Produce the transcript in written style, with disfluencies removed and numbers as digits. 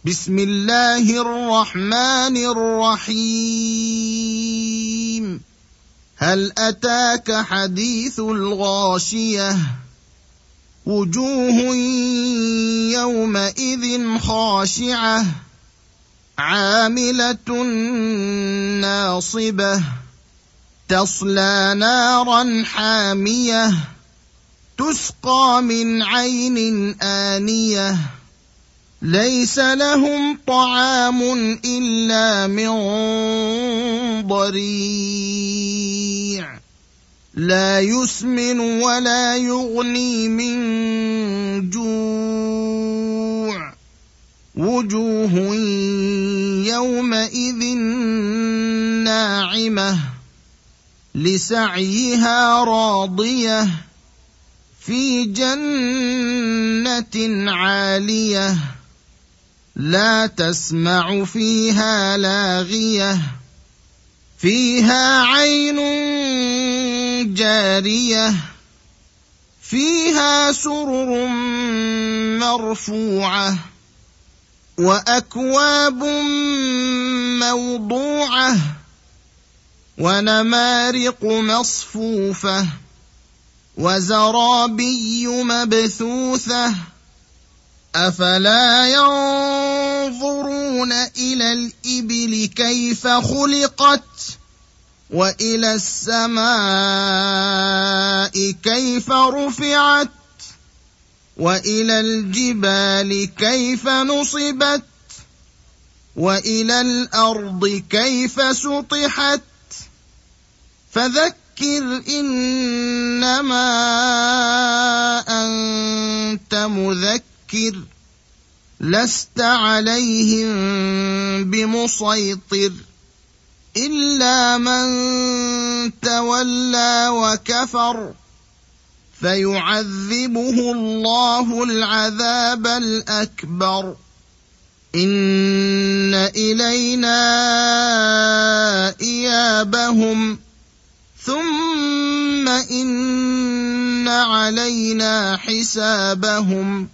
بسم الله الرحمن الرحيم. هل أتاك حديث الغاشية؟ وجوه يومئذ خاشعة عاملة ناصبة تصلى نارا حامية تسقى من عين آنية ليس لهم طعام إلا من ضريع لا يسمن ولا يغني من جوع وجوه يومئذ ناعمة لسعيها راضية في جنة عالية لا تسمع فيها لاغية فيها عين جارية فيها سرر مرفوعة وأكواب موضوعة ونمارق مصفوفة وزرابي مبثوثة أفلا ينظرون إلى الإبل كيف خلقت وإلى السماء كيف رفعت وإلى الجبال كيف نصبت وإلى الأرض كيف سطحت فذكر إنما أنت مذكر لست عليهم بمسيطر إلا من تولى وكفر فيعذبه الله العذاب الأكبر إن إلينا إيابهم ثم إن علينا حسابهم